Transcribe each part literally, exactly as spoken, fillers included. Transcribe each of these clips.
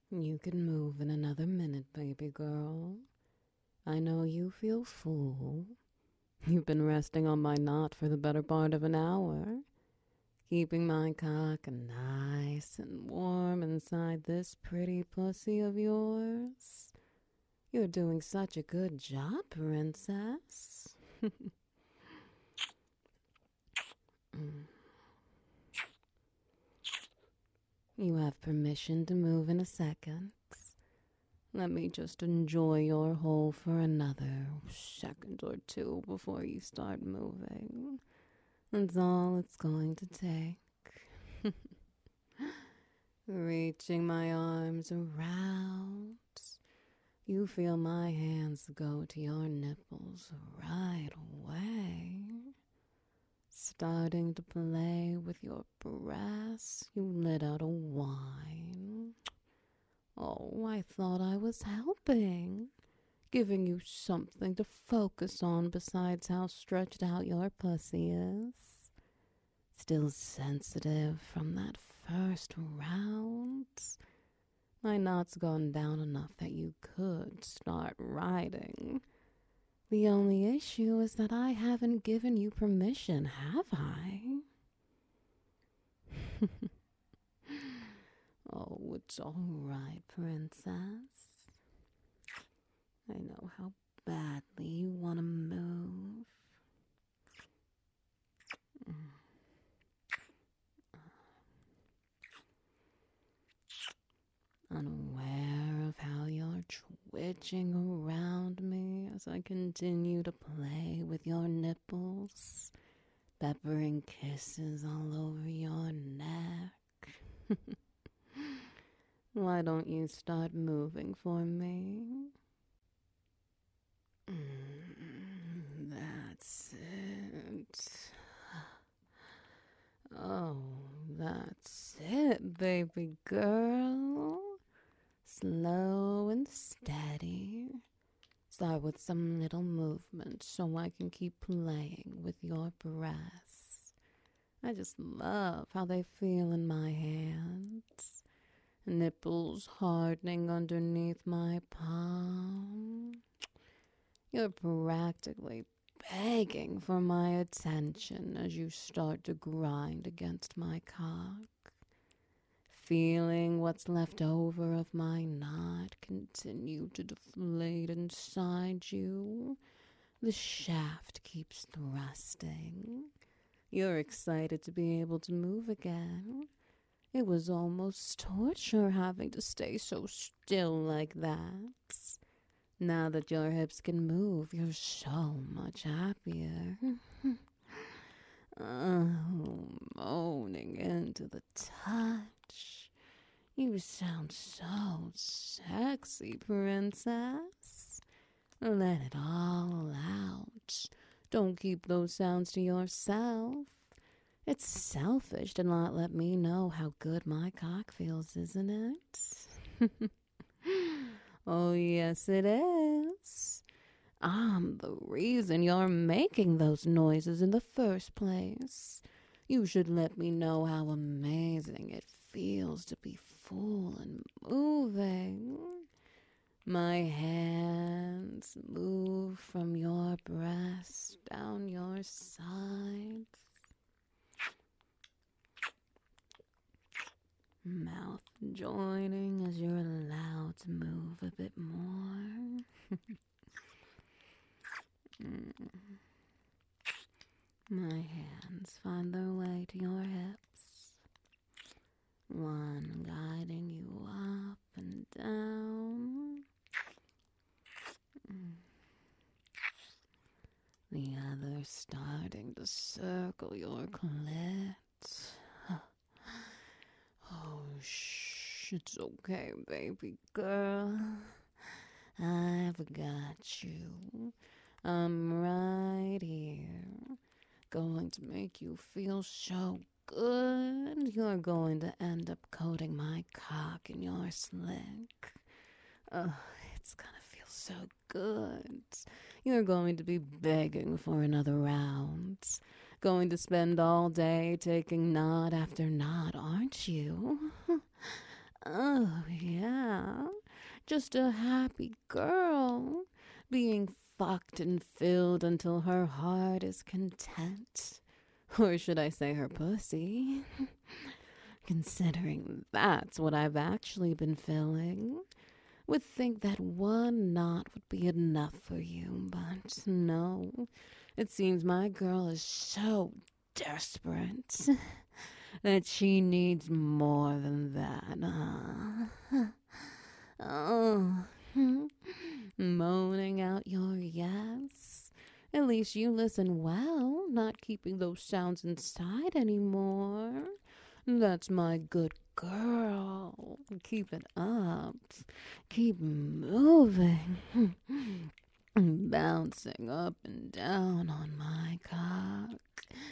You can move in another minute, baby girl. I know you feel full. You've been resting on my knot for the better part of an hour, keeping my cock nice and warm inside this pretty pussy of yours. You're doing such a good job, princess. Mm. You have permission to move in a second. Let me just enjoy your hole for another second or two before you start moving. That's all it's going to take. Reaching my arms around, you feel my hands go to your nipples right away. Starting to play with your breasts, you let out a whine. Oh, I thought I was helping, giving you something to focus on besides how stretched out your pussy is. Still sensitive from that first round. My knot's gone down enough that you could start riding. The only issue is that I haven't given you permission, have I? Oh, it's all right, princess. I know how badly you want to move. Unaware of how you're twitching around me as I continue to play with your nipples, peppering kisses all over your neck. Why don't you start moving for me? Mm, that's it. Oh, that's it, baby girl. Slow and steady. Start with some little movement so I can keep playing with your breasts. I just love how they feel in my hands. Nipples hardening underneath my palm. You're practically begging for my attention as you start to grind against my cock. Feeling what's left over of my knot continue to deflate inside you. The shaft keeps thrusting. You're excited to be able to move again. It was almost torture having to stay so still like that. Now that your hips can move, you're so much happier. Oh, moaning into the touch. You sound so sexy, princess. Let it all out. Don't keep those sounds to yourself. It's selfish to not let me know how good my cock feels, isn't it? Oh, yes, it is. I'm the reason you're making those noises in the first place. You should let me know how amazing it feels to be full and moving. My hands move from your breast down your sides. Mouth joining as you're allowed to move a bit more. mm. My hands find their way to your hips. One guiding you up and down. Mm. The other starting to circle your clit. Oh, shh, it's okay, baby girl. I've got you. I'm right here. Going to make you feel so good. You're going to end up coating my cock in your slick. Oh, it's gonna feel so good. You're going to be begging for another round. Going to spend all day taking knot after knot, aren't you? Oh, yeah. Just a happy girl. Being fucked and filled until her heart is content. Or should I say her pussy? Considering that's what I've actually been feeling. Would think that one knot would be enough for you, but no. It seems my girl is so desperate that she needs more than that, huh? Oh, moaning out your yes. At least you listen well, not keeping those sounds inside anymore. That's my good girl. Keep it up. Keep moving. Bouncing up and down on my cock.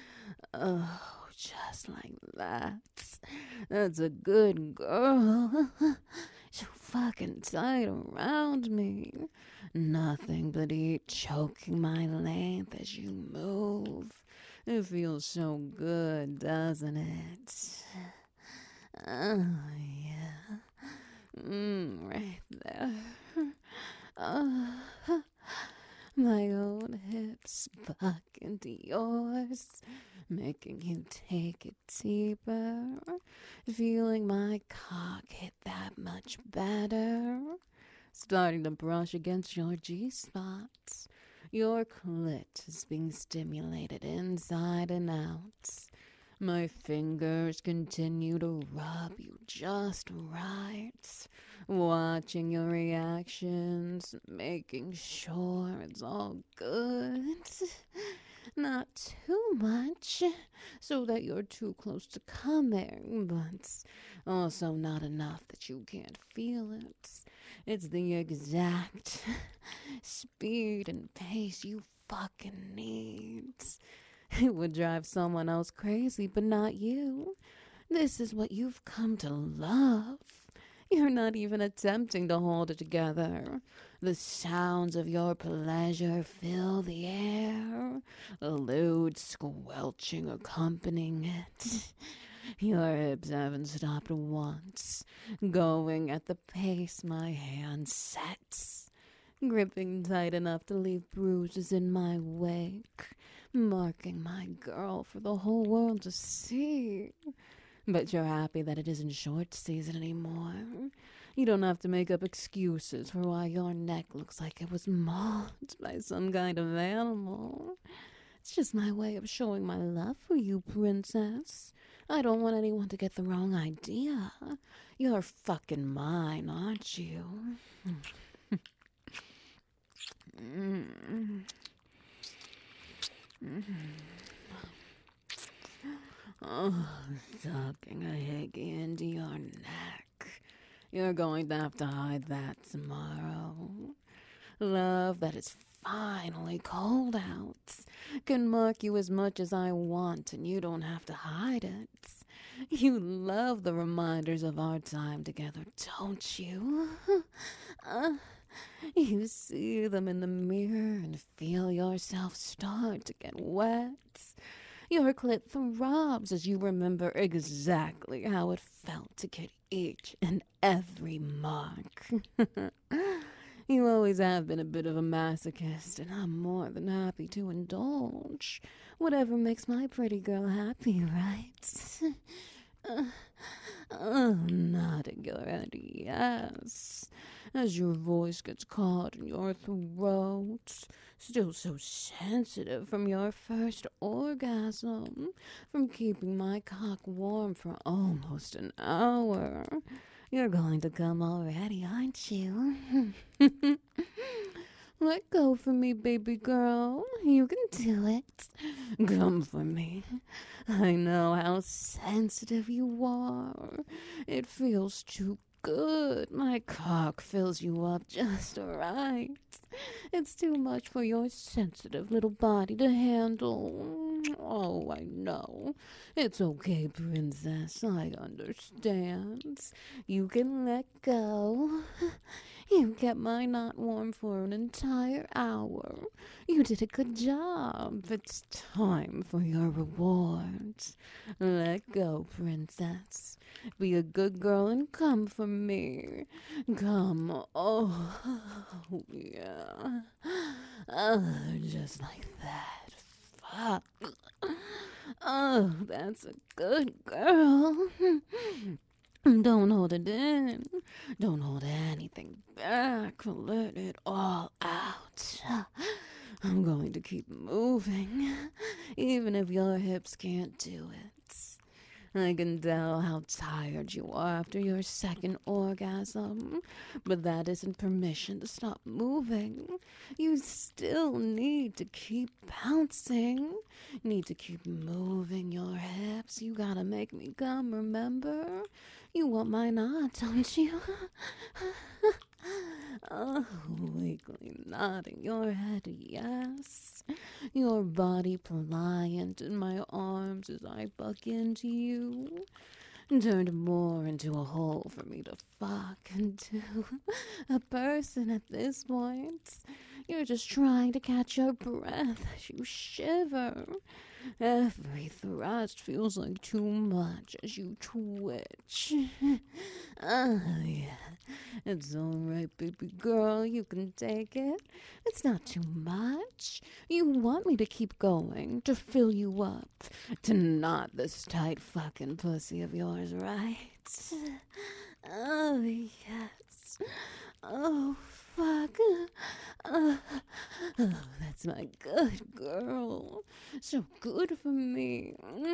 Oh, just like that. That's a good girl. So fucking tight around me. Nothing but heat choking my length as you move. It feels so good, doesn't it? Oh, yeah. Mm, right there. Oh, my own hips buck into yours, making you take it deeper. Feeling my cock hit that much better. Starting to brush against your G-spots. Your clit is being stimulated inside and out. My fingers continue to rub you just right. Watching your reactions, making sure it's all good. Not too much, so that you're too close to coming, but also not enough that you can't feel it. It's the exact speed and pace you fucking need. It would drive someone else crazy, but not you. This is what you've come to love. You're not even attempting to hold it together. The sounds of your pleasure fill the air, a lewd squelching accompanying it. Your hips haven't stopped once, going at the pace my hand sets, gripping tight enough to leave bruises in my wake, marking my girl for the whole world to see. But you're happy that it isn't short season anymore. You don't have to make up excuses for why your neck looks like it was mauled by some kind of animal. It's just my way of showing my love for you, princess. I don't want anyone to get the wrong idea. You're fucking mine, aren't you? mm. Mm. Oh, sucking a hickey into your neck. You're going to have to hide that tomorrow. Love that is finally cold out can mark you as much as I want, and you don't have to hide it. You love the reminders of our time together, don't you? uh, you see them in the mirror and feel yourself start to get wet. Your clit throbs as you remember exactly how it felt to get each and every mark. You always have been a bit of a masochist, and I'm more than happy to indulge. Whatever makes my pretty girl happy, right? uh, oh, nodding your head yes, as your voice gets caught in your throat. Still so sensitive from your first orgasm, from keeping my cock warm for almost an hour. You're going to come already, aren't you? Let go for me, baby girl. You can do it. Come for me. I know how sensitive you are. It feels too good. My cock fills you up just right. It's too much for your sensitive little body to handle. Oh, I know. It's okay, princess. I understand. You can let go. You kept my knot warm for an entire hour. You did a good job. It's time for your rewards. Let go, princess. Be a good girl and come for me. Come. Oh, yeah. Oh, just like that. Fuck. Oh, that's a good girl. Don't hold it in. Don't hold anything back. Let it all out. I'm going to keep moving, even if your hips can't do it. I can tell how tired you are after your second orgasm, but that isn't permission to stop moving. You still need to keep bouncing. You need to keep moving your hips. You gotta make me come, remember? You want my knot, don't you? Oh, weakly nodding your head, yes. Your body pliant in my arms as I buck into you. Turned more into a hole for me to fuck into a person at this point. You're just trying to catch your breath as you shiver. Every thrust feels like too much as you twitch. Oh, yeah. It's alright, baby girl. You can take it. It's not too much. You want me to keep going, to fill you up, to knot this tight fucking pussy of yours, right? Oh, yes. Oh, fuck. Oh, oh, that's my good girl. So good for me.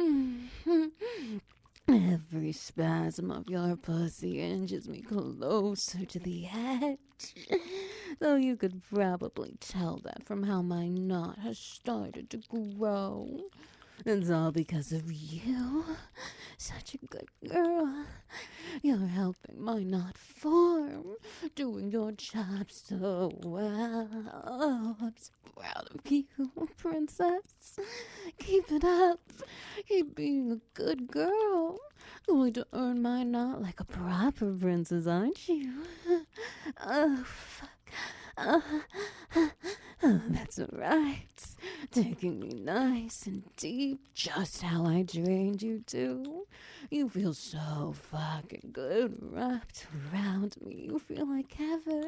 Every spasm of your pussy inches me closer to the edge. Though you could probably tell that from how my knot has started to grow. It's all because of you. Such a good girl. You're helping my knot form, doing your job so well. Oh, I'm so proud of you, princess. Keep it up. Keep being a good girl. Going to earn my knot like a proper princess, aren't you? Oh, fuck. Uh, oh, that's right. Taking me nice and deep, just how I trained you to. You feel so fucking good wrapped around me. You feel like heaven.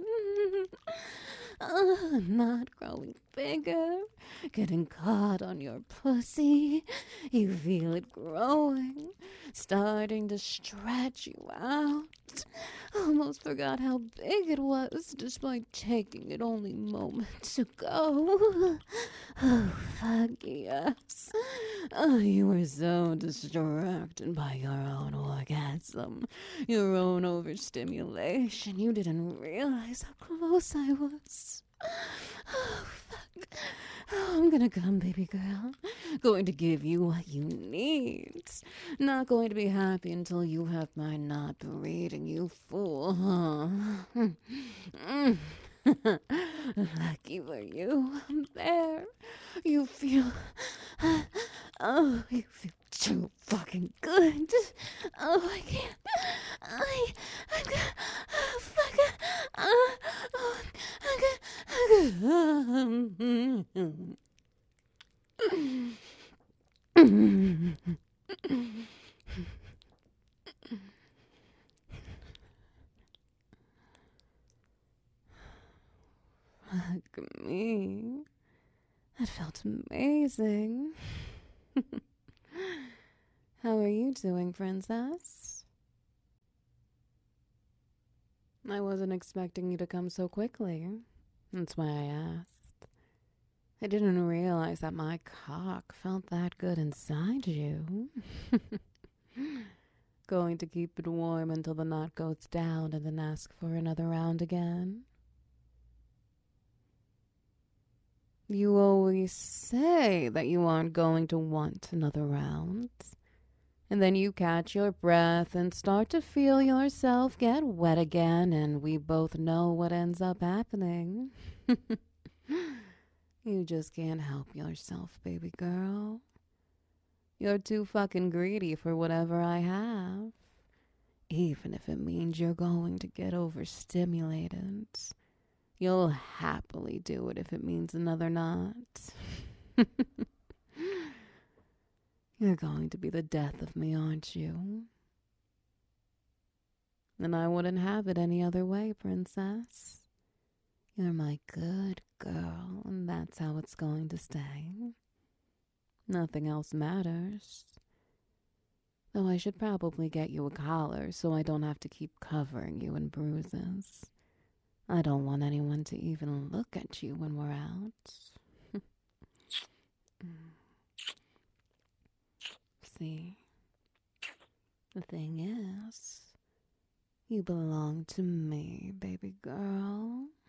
Oh, I'm not growing bigger, getting caught on your pussy. You feel it growing, starting to stretch you out. Almost forgot how big it was, despite taking it only moments ago. Oh, fuck yes. Oh, you were so distracted by your own orgasm, your own overstimulation. You didn't realize how close I was. Oh, fuck. Oh, I'm gonna come, baby girl. Going to give you what you need. Not going to be happy until you have my knot breeding, you fool, huh? Mm. Lucky for you, there. You feel. Oh, you feel too fucking good. Oh, I can't. I. I got. Oh, fuck. Uh, oh, I got. Fuck me. That felt amazing. How are you doing, princess? I wasn't expecting you to come so quickly. That's why I asked. I didn't realize that my cock felt that good inside you. Going to keep it warm until the knot goes down and then ask for another round again? You always say that you aren't going to want another round. And then you catch your breath and start to feel yourself get wet again, and we both know what ends up happening. You just can't help yourself, baby girl. You're too fucking greedy for whatever I have. Even if it means you're going to get overstimulated, you'll happily do it if it means another knot. You're going to be the death of me, aren't you? And I wouldn't have it any other way, princess. You're my good girl, and that's how it's going to stay. Nothing else matters. Though I should probably get you a collar so I don't have to keep covering you in bruises. I don't want anyone to even look at you when we're out. See, the thing is, you belong to me, baby girl.